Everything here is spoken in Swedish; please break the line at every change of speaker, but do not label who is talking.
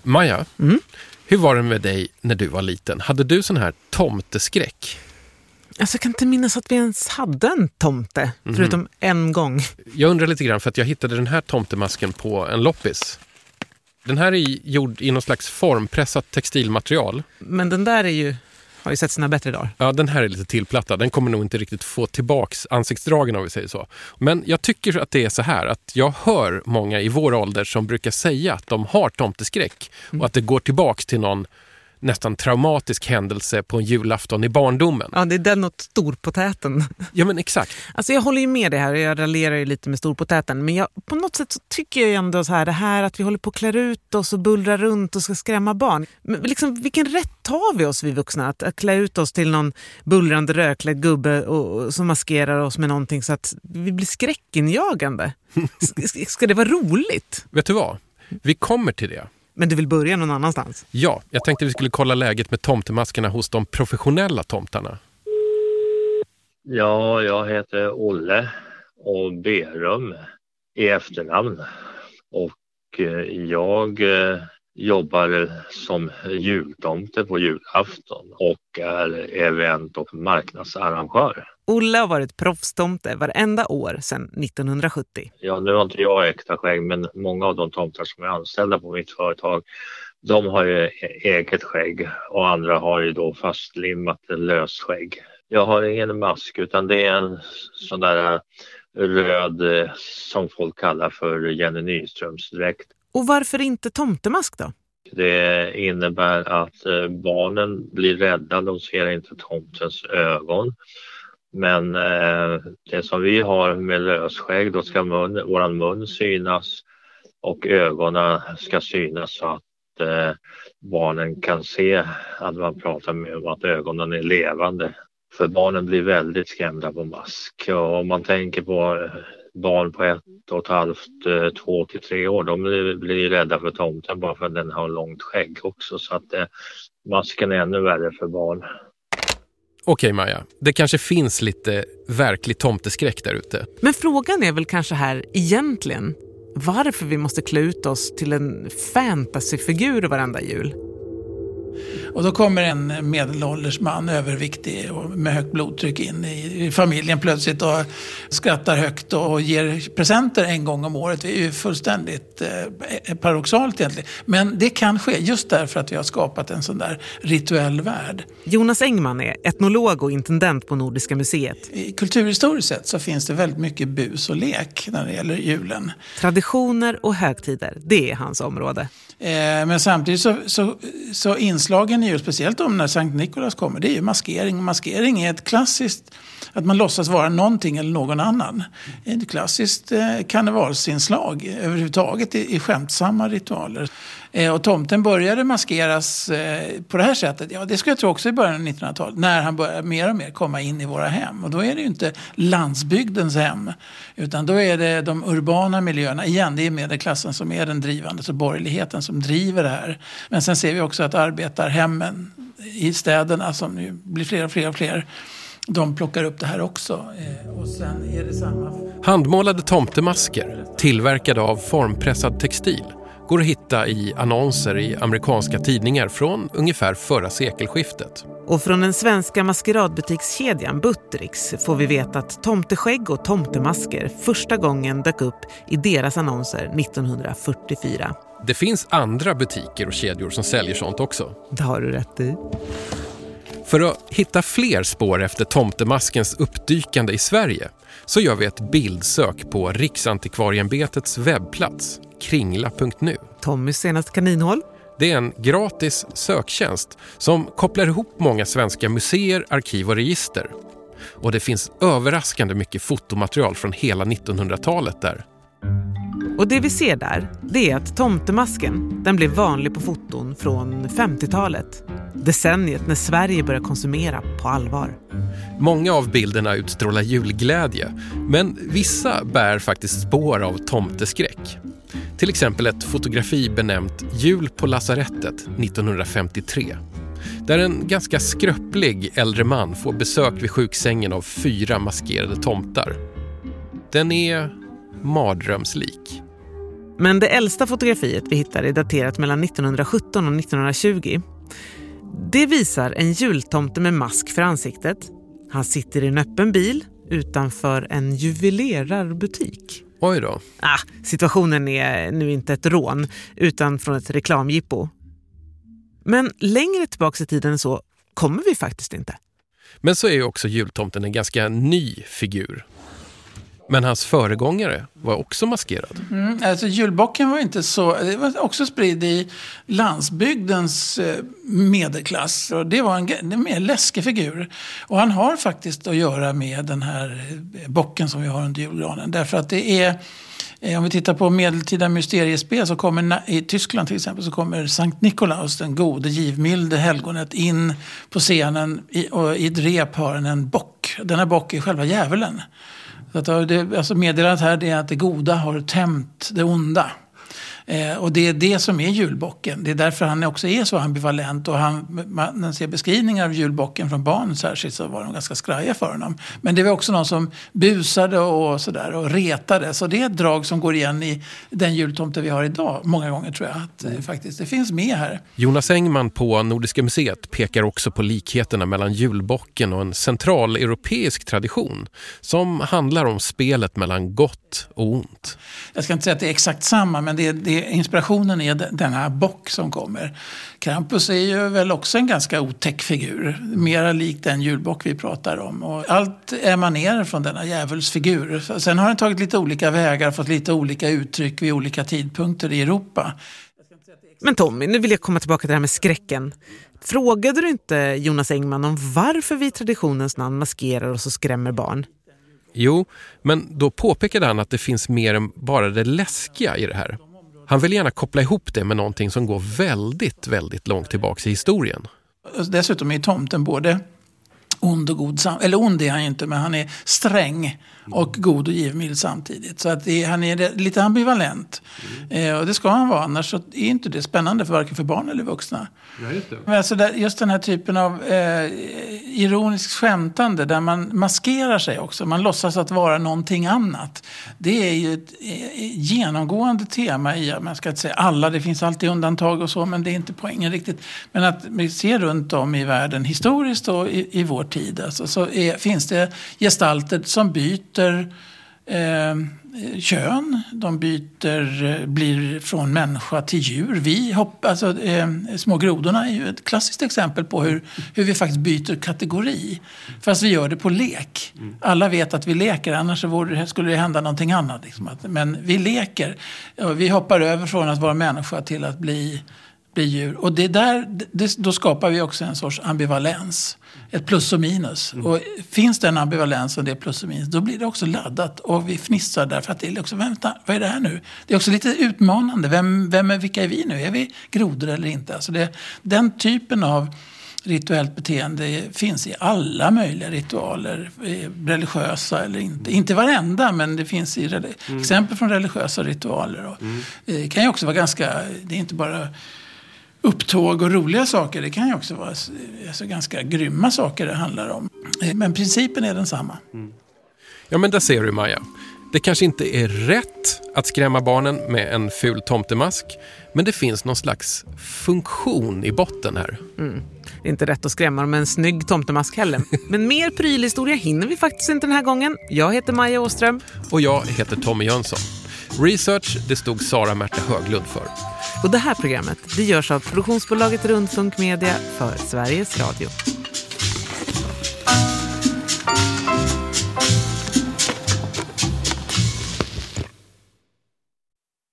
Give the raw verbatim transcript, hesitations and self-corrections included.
Maja,
Mm.
hur var det med dig när du var liten? Hade du sån här tomteskräck?
Alltså jag kan inte minnas att vi ens hade en tomte,
Mhm.
förutom en gång.
Jag undrar lite grann för att jag hittade den här tomtemasken på en loppis. Den här är gjord i någon slags formpressat textilmaterial.
Men den där är ju, har ju sett sina bättre dagar.
Ja, den här är lite tillplattad. Den kommer nog inte riktigt få tillbaks ansiktsdragen om vi säger så. Men jag tycker att det är så här att jag hör många i vår ålder som brukar säga att de har tomteskräck.
Mm.
Och att det går tillbaks till någon nästan traumatisk händelse på en julafton i barndomen.
Ja, det är den åt storpotäten.
Ja, men exakt.
Alltså jag håller ju med det här och jag raljerar ju lite med storpotäten. Men jag, på något sätt så tycker jag ju ändå så här, det här att vi håller på att klä ut oss och bullra runt och ska skrämma barn. Men liksom, vilken rätt tar vi oss vi vuxna att, att klä ut oss till någon bullrande röklädd gubbe och, och, som maskerar oss med någonting så att vi blir skräckinjagande? S- ska det vara roligt?
Vet du vad? Vi kommer till det.
Men du vill börja någon annanstans?
Ja, jag tänkte vi skulle kolla läget med tomtemaskerna hos de professionella tomtarna.
Ja, jag heter Olle och Berum i efternamn. Och eh, jag eh, jobbar som jultomte på julafton och är event- och marknadsarrangör.
Olle har varit proffstomte varenda år sedan nittonhundrasjuttio.
Ja, nu har inte jag äkta skägg, men många av de tomtar som är anställda på mitt företag, de har ju eget skägg och andra har ju då fastlimmat lösskägg. Jag har ingen mask utan det är en sån där röd som folk kallar för Jenny Nyströmsdräkt.
Och varför inte tomtemask då?
Det innebär att barnen blir rädda, de ser inte tomtens ögon. Men eh, det som vi har med lösskägg, då ska mun, våran mun synas och ögonen ska synas så att eh, barnen kan se att man pratar med om att ögonen är levande. För barnen blir väldigt skrämda på mask. Och om man tänker på barn på ett och ett halvt, två till tre år, de blir, blir rädda för tomten bara för att den har långt skägg också. Så att eh, masken är ännu värre för barn.
Okej Maja, det kanske finns lite verklig tomteskräck där ute.
Men frågan är väl kanske här egentligen varför vi måste klä ut oss till en fantasyfigur varenda jul.
Och då kommer en medelålders man, överviktig och med högt blodtryck in i familjen plötsligt och skrattar högt och ger presenter en gång om året. Det är ju fullständigt eh, paradoxalt egentligen. Men det kan ske just därför att vi har skapat en sån där rituell värld.
Jonas Engman är etnolog och intendent på Nordiska museet.
I kulturhistoriskt sett så finns det väldigt mycket bus och lek när det gäller julen.
Traditioner och högtider, det är hans område.
Men samtidigt så, så, så inslagen är ju, speciellt om när Sankt Nikolaus kommer, det är ju maskering. Maskering är ett klassiskt, att man låtsas vara någonting eller någon annan. Ett klassiskt eh, karnevalsinslag överhuvudtaget i, i skämtsamma ritualer. Eh, och tomten började maskeras eh, på det här sättet. Ja, det skulle jag tro också i början av nittonhundratalet. När han började mer och mer komma in i våra hem. Och då är det ju inte landsbygdens hem. Utan då är det de urbana miljöerna. Igen, det är medelklassen som är den drivande. Så borgerligheten som driver det här. Men sen ser vi också att arbetarhemmen i städerna som nu blir fler och fler och fler. De plockar upp det här också. Eh, och sen är det samma.
Handmålade tomtemasker, tillverkade av formpressad textil, går att hitta i annonser i amerikanska tidningar från ungefär förra sekelskiftet.
Och från den svenska maskeradbutikskedjan Buttericks får vi veta att tomteskägg och tomtemasker första gången dök upp i deras annonser nittonhundrafyrtiofyra.
Det finns andra butiker och kedjor som säljer sånt också.
Det har du rätt i.
För att hitta fler spår efter tomtemaskens uppdykande i Sverige så gör vi ett bildsök på Riksantikvarieämbetets webbplats kringla punkt nu.
Tommys senaste kaninhål.
Det är en gratis söktjänst som kopplar ihop många svenska museer, arkiv och register. Och det finns överraskande mycket fotomaterial från hela nittonhundratalet där.
Och det vi ser där, det är att tomtemasken, den blev vanlig på foton från femtiotalet. Decenniet när Sverige började konsumera på allvar.
Många av bilderna utstrålar julglädje, men vissa bär faktiskt spår av tomteskräck. Till exempel ett fotografi benämnt Jul på lasarettet nittonhundrafemtiotre. Där en ganska skröplig äldre man får besök vid sjuksängen av fyra maskerade tomtar. Den är mardrömslik.
Men det äldsta fotografiet vi hittar är daterat mellan nittonhundrasjutton och nittonhundratjugo. Det visar en jultomte med mask för ansiktet. Han sitter i en öppen bil utanför en juvelerarbutik.
Oj då.
Ah, situationen är nu inte ett rån utan från ett reklamjippo. Men längre tillbaka i tiden så kommer vi faktiskt inte.
Men så är ju också jultomten en ganska ny figur. Men hans föregångare var också maskerad.
Mm, alltså julbocken var inte så... Det var också spridd i landsbygdens medelklass. Och det var en, en mer läskig figur. Och han har faktiskt att göra med den här bocken som vi har under julgranen. Därför att det är... Om vi tittar på medeltida mysteriespel så kommer i Tyskland till exempel så kommer Sankt Nikolaus, den gode givmilde helgonet, in på scenen i, och i ett rep har en bock. Den här bock är själva djävulen. Så att det, alltså meddelandet här är att det goda har tämt det onda. Eh, och det är det som är julbocken. Det är därför han också är så ambivalent. Och han, man ser beskrivningar av julbocken från barn särskilt så var de ganska skraja för honom. Men det var också någon som busade och sådär och retade. Så det är ett drag som går igen i den jultomte vi har idag. Många gånger tror jag att eh, faktiskt det finns med här.
Jonas Engman på Nordiska museet pekar också på likheterna mellan julbocken och en centraleuropeisk tradition som handlar om spelet mellan gott och ont.
Jag ska inte säga att det är exakt samma, men det är, det är inspirationen är den här bock som kommer. Krampus är ju väl också en ganska otäck figur. Mera lik den julbock vi pratar om. Och allt emanerar från denna djävulsfigur. Sen har den tagit lite olika vägar, fått lite olika uttryck vid olika tidpunkter i Europa.
Men Tommy, nu vill jag komma tillbaka till det här med skräcken. Frågade du inte Jonas Engman om varför vi i traditionens namn maskerar oss och skrämmer barn?
Jo, men då påpekade han att det finns mer än bara det läskiga i det här. Han vill gärna koppla ihop det med någonting som går väldigt, väldigt långt tillbaka i historien.
Dessutom är tomten både ond och god, eller ond är han inte, men han är sträng och god och givmild samtidigt. Så att det, han är lite ambivalent. Mm. Eh, och det ska han vara, annars så är inte det spännande för varken för barn eller vuxna.
Ja, just det.
Men alltså där, just den här typen av eh, ironiskt skämtande där man maskerar sig också. Man låtsas att vara någonting annat. Det är ju ett eh, genomgående tema i, man ska inte säga alla, det finns alltid undantag och så, men det är inte poängen riktigt. Men att vi ser runt om i världen historiskt och i, i vår tid alltså, så är, finns det gestalter som byter Eh, kön, de byter, blir från människa till djur. Vi hopp, alltså, eh, små grodorna är ju ett klassiskt exempel på hur, hur vi faktiskt byter kategori. Fast vi gör det på lek. Alla vet att vi leker, annars så vore, skulle det hända någonting annat. Liksom. Men vi leker. Vi hoppar över från att vara människa till att bli, bli djur. Och det där, det, då skapar vi också en sorts ambivalens. Ett plus och minus. Mm. Och finns det en ambivalens och det är plus och minus, då blir det också laddat. Och vi fnissar därför att det är också, vänta, vad är det här nu? Det är också lite utmanande. Vem, vem är, vilka är vi nu? Är vi grodor eller inte? Alltså det, den typen av rituellt beteende finns i alla möjliga ritualer. Religiösa eller inte. Inte varenda, men det finns i mm. exempel från religiösa ritualer. Och mm. Det kan ju också vara ganska, det är inte bara upptåg och roliga saker. Det kan ju också vara alltså, ganska grymma saker det handlar om. Men principen är densamma.
Mm. Ja, men där ser du, Maja. Det kanske inte är rätt att skrämma barnen med en ful tomtemask, men det finns någon slags funktion i botten här.
Mm. Det är inte rätt att skrämma dem med en snygg tomtemask heller. Men mer prylhistoria hinner vi faktiskt inte den här gången. Jag heter Maja Åström.
Och jag heter Tommy Jönsson. Research, det stod Sara Märta Höglund för.
Och det här programmet, det görs av produktionsbolaget Rundfunk Media för Sveriges Radio.